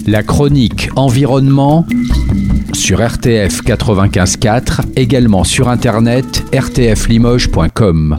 La chronique environnement sur RTF 95.4, également sur internet rtflimoges.com.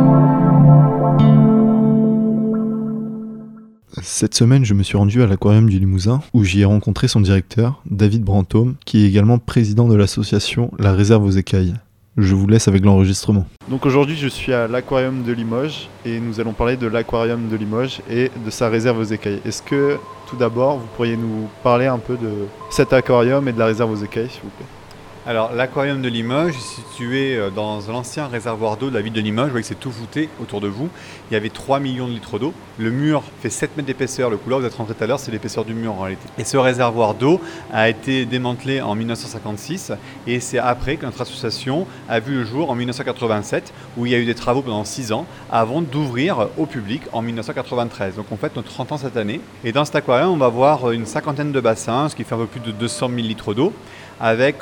Cette semaine, je me suis rendu à l'aquarium du Limousin où j'y ai rencontré son directeur, David Brantôme, qui est également président de l'association La Réserve aux Écailles. Je vous laisse avec l'enregistrement. Donc aujourd'hui, je suis à l'aquarium de Limoges et nous allons parler de l'aquarium de Limoges et de sa réserve aux écailles. Est-ce que, tout d'abord, vous pourriez nous parler un peu de cet aquarium et de la réserve aux écailles, s'il vous plaît ? Alors, l'aquarium de Limoges est situé dans l'ancien réservoir d'eau de la ville de Limoges. Vous voyez que c'est tout voûté autour de vous. Il y avait 3 millions de litres d'eau. Le mur fait 7 mètres d'épaisseur. Le couloir, vous êtes rentré tout à l'heure, c'est l'épaisseur du mur en réalité. Et ce réservoir d'eau a été démantelé en 1956. Et c'est après que notre association a vu le jour en 1987, où il y a eu des travaux pendant 6 ans, avant d'ouvrir au public en 1993. Donc on fête notre 30 ans cette année. Et dans cet aquarium, on va voir une cinquantaine de bassins, ce qui fait un peu plus de 200 000 litres d'eau, avec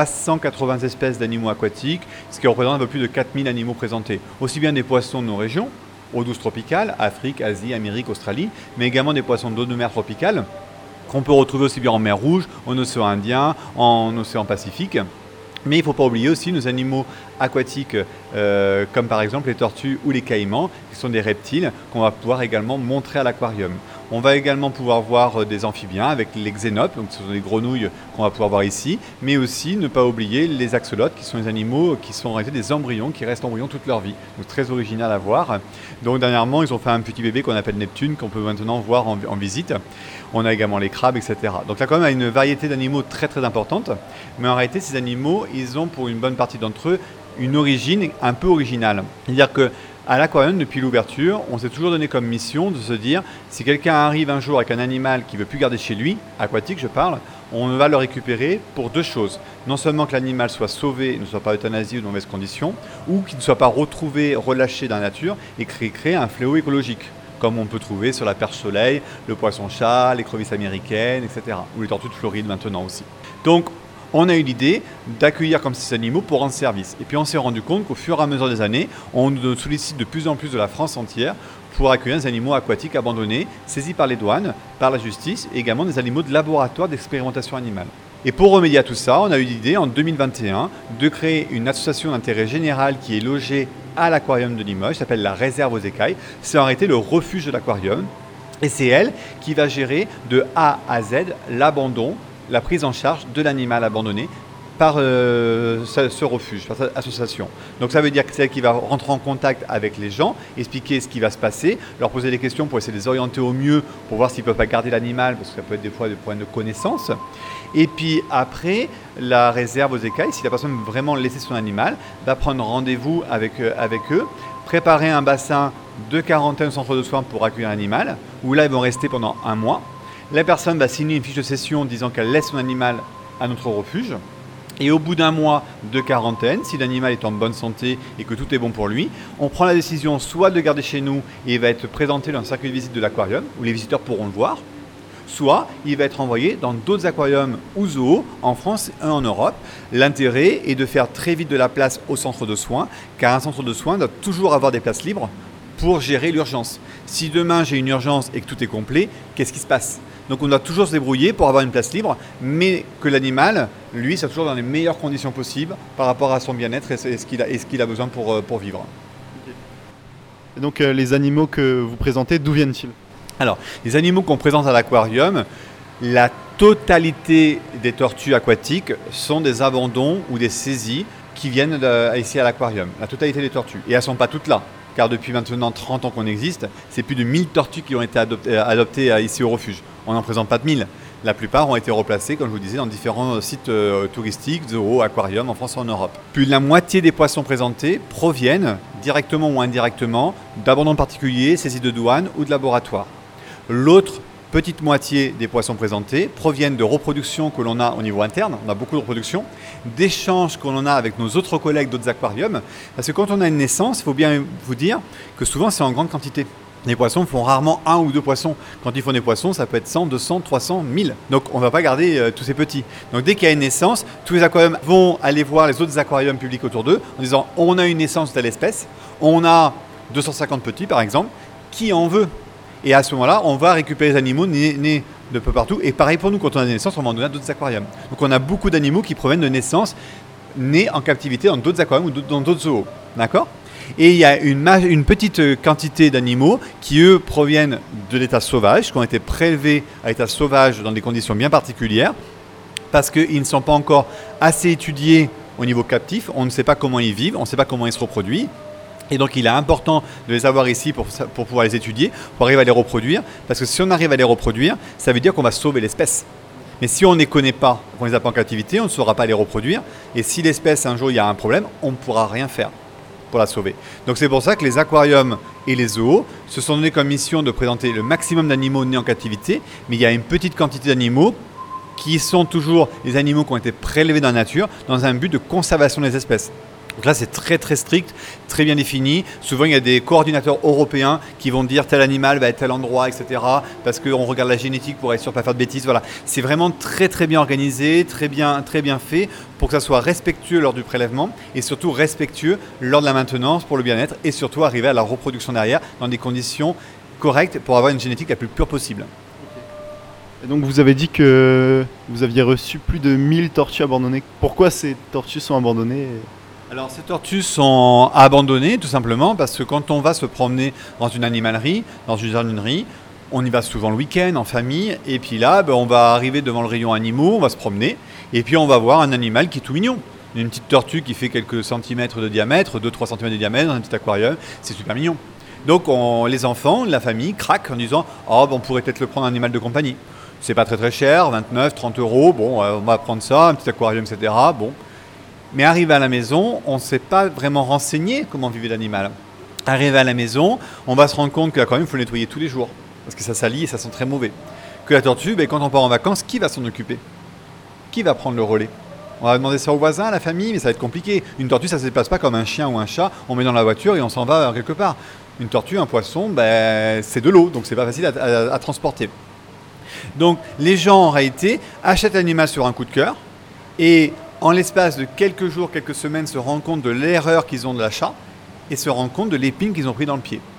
380 espèces d'animaux aquatiques, ce qui représente un peu plus de 4000 animaux présentés. Aussi bien des poissons de nos régions, eau douce tropicale, Afrique, Asie, Amérique, Australie, mais également des poissons d'eau de mer tropicale, qu'on peut retrouver aussi bien en mer Rouge, en océan Indien, en océan Pacifique. Mais il ne faut pas oublier aussi nos animaux aquatiques, comme par exemple les tortues ou les caïmans, qui sont des reptiles qu'on va pouvoir également montrer à l'aquarium. On va également pouvoir voir des amphibiens avec les xénopes, donc ce sont des grenouilles qu'on va pouvoir voir ici, mais aussi ne pas oublier les axolotes, qui sont des animaux qui sont en réalité des embryons, qui restent embryons toute leur vie. Donc très original à voir. Donc dernièrement, ils ont fait un petit bébé qu'on appelle Neptune, qu'on peut maintenant voir en visite. On a également les crabes, etc. Donc là quand même, il y a une variété d'animaux très très importante, mais en réalité, ces animaux, ils ont pour une bonne partie d'entre eux une origine un peu originale. C'est-à-dire que à l'aquarium, depuis l'ouverture, on s'est toujours donné comme mission de se dire, si quelqu'un arrive un jour avec un animal qu'il ne veut plus garder chez lui, aquatique je parle, on va le récupérer pour 2 choses. Non seulement que l'animal soit sauvé, ne soit pas euthanasié ou de mauvaises conditions, ou qu'il ne soit pas retrouvé, relâché dans la nature et créer un fléau écologique, comme on peut trouver sur la perche soleil, le poisson-chat, l'écrevisse américaine, etc. Ou les tortues de Floride maintenant aussi. Donc, on a eu l'idée d'accueillir comme ces animaux pour rendre service. Et puis on s'est rendu compte qu'au fur et à mesure des années, on nous sollicite de plus en plus de la France entière pour accueillir des animaux aquatiques abandonnés, saisis par les douanes, par la justice, et également des animaux de laboratoire d'expérimentation animale. Et pour remédier à tout ça, on a eu l'idée en 2021 de créer une association d'intérêt général qui est logée à l'aquarium de Limoges, qui s'appelle la Réserve aux Écailles. C'est en réalité le refuge de l'aquarium. Et c'est elle qui va gérer de A à Z l'abandon, la prise en charge de l'animal abandonné par ce refuge, par cette association. Donc ça veut dire que c'est elle qui va rentrer en contact avec les gens, expliquer ce qui va se passer, leur poser des questions pour essayer de les orienter au mieux, pour voir s'ils ne peuvent pas garder l'animal, parce que ça peut être des fois des problèmes de connaissance. Et puis après, la réserve aux écailles, si la personne veut vraiment laisser son animal, va prendre rendez-vous avec eux, préparer un bassin de quarantaine au centre de soins pour accueillir l'animal, où là ils vont rester pendant 1 mois. La personne va signer une fiche de cession disant qu'elle laisse son animal à notre refuge. Et au bout d'1 mois de quarantaine, si l'animal est en bonne santé et que tout est bon pour lui, on prend la décision soit de le garder chez nous et il va être présenté dans le circuit de visite de l'aquarium, où les visiteurs pourront le voir, soit il va être envoyé dans d'autres aquariums ou zoos en France et en Europe. L'intérêt est de faire très vite de la place au centre de soins, car un centre de soins doit toujours avoir des places libres pour gérer l'urgence. Si demain j'ai une urgence et que tout est complet, qu'est-ce qui se passe ? Donc on doit toujours se débrouiller pour avoir une place libre, mais que l'animal, lui, soit toujours dans les meilleures conditions possibles par rapport à son bien-être et ce qu'il a besoin pour vivre. Et donc les animaux que vous présentez, d'où viennent-ils ? Alors, les animaux qu'on présente à l'aquarium, la totalité des tortues aquatiques sont des abandons ou des saisies qui viennent ici à l'aquarium. La totalité des tortues. Et elles ne sont pas toutes là. Car depuis maintenant 30 ans qu'on existe, c'est plus de 1000 tortues qui ont été adoptées ici au refuge. On n'en présente pas de 1000. La plupart ont été replacées, comme je vous disais, dans différents sites touristiques, zoos, aquariums en France et en Europe. Plus de la moitié des poissons présentés proviennent, directement ou indirectement, d'abandons particuliers, saisies de douane ou de laboratoire. L'autre petite moitié des poissons présentés proviennent de reproductions que l'on a au niveau interne, on a beaucoup de reproductions, d'échanges que l'on a avec nos autres collègues d'autres aquariums, parce que quand on a une naissance, il faut bien vous dire que souvent c'est en grande quantité. Les poissons font rarement 1 ou 2 poissons. Quand ils font des poissons, ça peut être 100, 200, 300, 1000. Donc on ne va pas garder tous ces petits. Donc dès qu'il y a une naissance, tous les aquariums vont aller voir les autres aquariums publics autour d'eux en disant on a une naissance de telle espèce, on a 250 petits par exemple, qui en veut ? Et à ce moment-là, on va récupérer les animaux nés de peu partout. Et pareil pour nous, quand on a des naissances, on va en donner à d'autres aquariums. Donc on a beaucoup d'animaux qui proviennent de naissances nés en captivité dans d'autres aquariums ou dans d'autres zoos. D'accord ? Et il y a une petite quantité d'animaux qui, eux, proviennent de l'état sauvage, qui ont été prélevés à l'état sauvage dans des conditions bien particulières, parce qu'ils ne sont pas encore assez étudiés au niveau captif. On ne sait pas comment ils vivent, on ne sait pas comment ils se reproduisent. Et donc, il est important de les avoir ici pour pouvoir les étudier, pour arriver à les reproduire. Parce que si on arrive à les reproduire, ça veut dire qu'on va sauver l'espèce. Mais si on ne les connaît pas, qu'on ne les a pas en captivité, on ne saura pas les reproduire. Et si l'espèce, un jour, il y a un problème, on ne pourra rien faire pour la sauver. Donc c'est pour ça que les aquariums et les zoos se sont donnés comme mission de présenter le maximum d'animaux nés en captivité, mais il y a une petite quantité d'animaux qui sont toujours les animaux qui ont été prélevés dans la nature dans un but de conservation des espèces. Donc là, c'est très très strict, très bien défini. Souvent, il y a des coordinateurs européens qui vont dire tel animal va être tel endroit, etc. Parce qu'on regarde la génétique pour être sûr de ne pas faire de bêtises. Voilà. C'est vraiment très très bien organisé, très bien fait pour que ça soit respectueux lors du prélèvement et surtout respectueux lors de la maintenance pour le bien-être et surtout arriver à la reproduction derrière dans des conditions correctes pour avoir une génétique la plus pure possible. Et donc vous avez dit que vous aviez reçu plus de 1000 tortues abandonnées. Pourquoi ces tortues sont abandonnées ? Alors ces tortues sont abandonnées tout simplement parce que quand on va se promener dans une animalerie, dans une jardinerie, on y va souvent le week-end en famille et puis là on va arriver devant le rayon animaux, on va se promener et puis on va voir un animal qui est tout mignon. Une petite tortue qui fait quelques centimètres de diamètre, 2-3 centimètres de diamètre dans un petit aquarium, c'est super mignon. Donc les enfants, la famille craquent en disant « Oh, on pourrait peut-être le prendre un animal de compagnie. C'est pas très très cher, 29, 30 euros, bon on va prendre ça, un petit aquarium, etc. » Bon. Mais arrivé à la maison, on ne s'est pas vraiment renseigné comment vivait l'animal. Arrivé à la maison, on va se rendre compte que l'aquarium, il faut le nettoyer tous les jours. Parce que ça salit et ça sent très mauvais. Que la tortue, quand on part en vacances, qui va s'en occuper ? Qui va prendre le relais ? On va demander ça aux voisins, à la famille, mais ça va être compliqué. Une tortue, ça ne se déplace pas comme un chien ou un chat. On met dans la voiture et on s'en va quelque part. Une tortue, un poisson, c'est de l'eau, donc c'est pas facile à transporter. Donc les gens, en réalité, achètent l'animal sur un coup de cœur et en l'espace de quelques jours, quelques semaines, se rendent compte de l'erreur qu'ils ont de l'achat et se rendent compte de l'épine qu'ils ont pris dans le pied.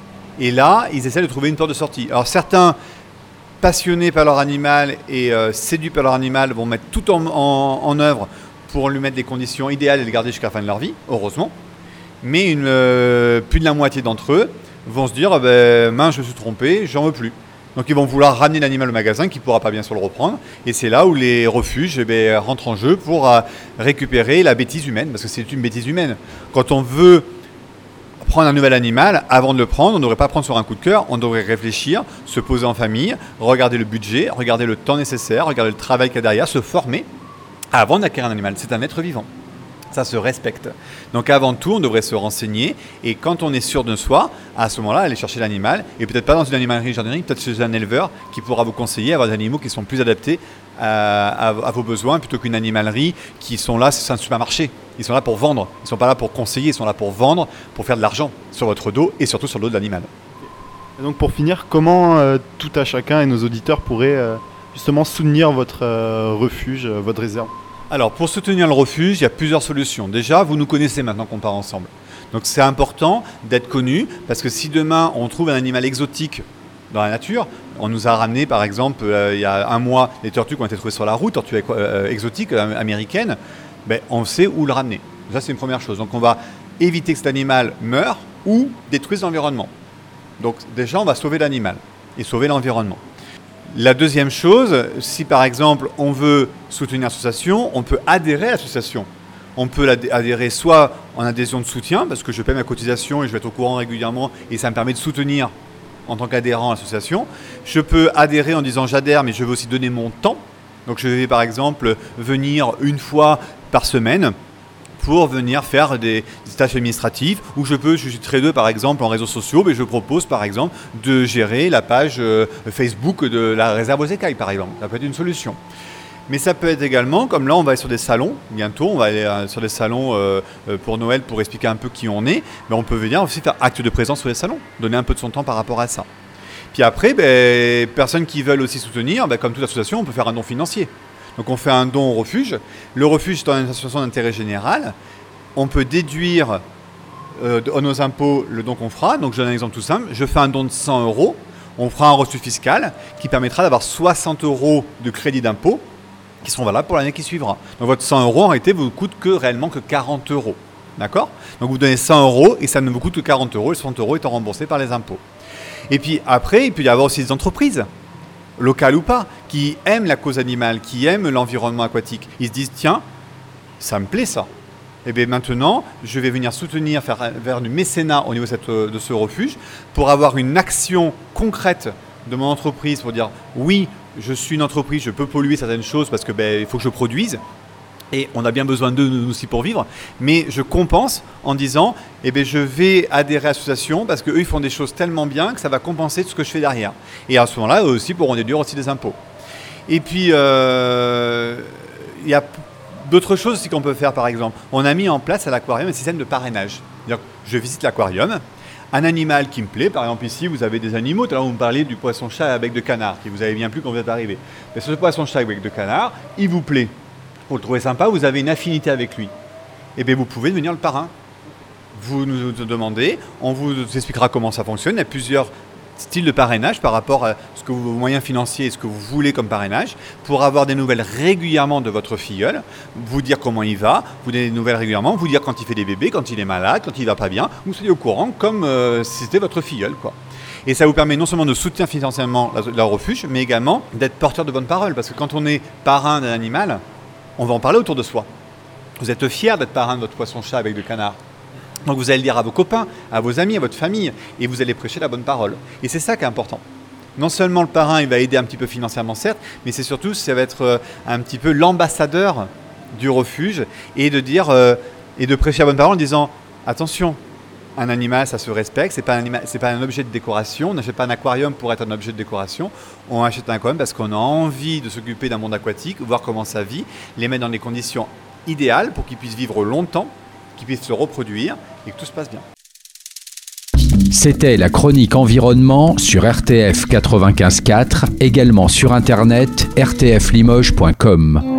Et là, ils essaient de trouver une porte de sortie. Alors certains, passionnés par leur animal et séduits par leur animal, vont mettre tout en œuvre pour lui mettre des conditions idéales et le garder jusqu'à la fin de leur vie, heureusement. Mais plus de la moitié d'entre eux vont se dire mince, je me suis trompé, j'en veux plus. Donc ils vont vouloir ramener l'animal au magasin qui ne pourra pas bien sûr le reprendre. Et c'est là où les refuges rentrent en jeu pour récupérer la bêtise humaine, parce que c'est une bêtise humaine. Quand on veut prendre un nouvel animal, avant de le prendre, on ne devrait pas prendre sur un coup de cœur, on devrait réfléchir, se poser en famille, regarder le budget, regarder le temps nécessaire, regarder le travail qu'il y a derrière, se former avant d'acquérir un animal. C'est un être vivant. Ça se respecte. Donc avant tout, on devrait se renseigner et quand on est sûr de soi, à ce moment-là, aller chercher l'animal et peut-être pas dans une animalerie jardinerie, peut-être chez un éleveur qui pourra vous conseiller à avoir des animaux qui sont plus adaptés à vos besoins plutôt qu'une animalerie qui sont là, c'est un supermarché. Ils sont là pour vendre, ils ne sont pas là pour conseiller, ils sont là pour vendre, pour faire de l'argent sur votre dos et surtout sur le dos de l'animal. Et donc pour finir, comment tout à chacun et nos auditeurs pourraient justement soutenir votre refuge, votre réserve ? Alors, pour soutenir le refuge, il y a plusieurs solutions. Déjà, vous nous connaissez maintenant qu'on part ensemble. Donc, c'est important d'être connu parce que si demain, on trouve un animal exotique dans la nature, on nous a ramené, par exemple, il y a un mois, les tortues qui ont été trouvées sur la route, tortues exotiques américaines, on sait où le ramener. Ça, c'est une première chose. Donc, on va éviter que cet animal meure ou détruise l'environnement. Donc, déjà, on va sauver l'animal et sauver l'environnement. La deuxième chose, si par exemple on veut soutenir l'association, on peut adhérer à l'association. On peut adhérer soit en adhésion de soutien, parce que je paie ma cotisation et je vais être au courant régulièrement et ça me permet de soutenir en tant qu'adhérent à l'association. Je peux adhérer en disant j'adhère mais je veux aussi donner mon temps. Donc je vais par exemple venir une fois par semaine pour venir faire des tâches administratives où je suis trader par exemple en réseaux sociaux, mais je propose par exemple de gérer la page Facebook de la réserve aux écailles par exemple. Ça peut être une solution. Mais ça peut être également, comme là on va aller sur des salons, bientôt on va aller sur des salons pour Noël pour expliquer un peu qui on est, mais on peut venir aussi faire acte de présence sur les salons, donner un peu de son temps par rapport à ça. Puis après, personnes qui veulent aussi soutenir, comme toute association, on peut faire un don financier. Donc on fait un don au refuge. Le refuge est une association d'intérêt général. On peut déduire de nos impôts le don qu'on fera. Donc je donne un exemple tout simple. Je fais un don de 100 €. on fera un reçu fiscal qui permettra d'avoir 60 € de crédit d'impôt qui seront valables pour l'année qui suivra. Donc votre 100 € en réalité vous coûte réellement que 40 €. D'accord ? Donc vous donnez 100 € et ça ne vous coûte que 40 €, et 60 € étant remboursés par les impôts. Et puis après, il peut y avoir aussi des entreprises, locales ou pas, qui aiment la cause animale, qui aiment l'environnement aquatique. Ils se disent, tiens, ça me plaît ça. Et bien maintenant, je vais venir soutenir, faire du mécénat au niveau de ce refuge pour avoir une action concrète de mon entreprise pour dire, oui, je suis une entreprise, je peux polluer certaines choses parce que il faut que je produise. Et on a bien besoin d'eux nous aussi pour vivre, mais je compense en disant, je vais adhérer à l'association parce qu'eux ils font des choses tellement bien que ça va compenser tout ce que je fais derrière. Et à ce moment-là, eux aussi pourront déduire aussi des impôts. Et puis, il y a d'autres choses aussi qu'on peut faire, par exemple. On a mis en place à l'aquarium un système de parrainage. C'est-à-dire, je visite l'aquarium, un animal qui me plaît, par exemple ici vous avez des animaux, tout à l'heure vous me parliez du poisson-chat à bec de canard, qui vous avez bien plu quand vous êtes arrivé. Mais ce poisson-chat à bec de canard, il vous plaît. Vous le trouvez sympa, vous avez une affinité avec lui. Et bien vous pouvez devenir le parrain. Vous nous demandez, on vous expliquera comment ça fonctionne. Il y a plusieurs styles de parrainage par rapport à vos moyens financiers et ce que vous voulez comme parrainage, pour avoir des nouvelles régulièrement de votre filleul, vous dire comment il va, vous donner des nouvelles régulièrement, vous dire quand il fait des bébés, quand il est malade, quand il va pas bien, vous soyez au courant comme si c'était votre filleul, quoi. Et ça vous permet non seulement de soutenir financièrement le refuge, mais également d'être porteur de bonnes paroles. Parce que quand on est parrain d'un animal, on va en parler autour de soi. Vous êtes fier d'être parrain de votre poisson-chat avec de canard. Donc vous allez le dire à vos copains, à vos amis, à votre famille, et vous allez prêcher la bonne parole. Et c'est ça qui est important. Non seulement le parrain, il va aider un petit peu financièrement, certes, mais c'est surtout, ça va être un petit peu l'ambassadeur du refuge, et de dire, et de prêcher la bonne parole en disant, attention, un animal, ça se respecte, c'est pas un objet de décoration, on n'achète pas un aquarium pour être un objet de décoration, on achète un aquarium parce qu'on a envie de s'occuper d'un monde aquatique, voir comment ça vit, les mettre dans des conditions idéales pour qu'ils puissent vivre longtemps, qu'ils puissent se reproduire et que tout se passe bien. C'était la chronique environnement sur RTF 95.4, également sur internet rtflimoges.com.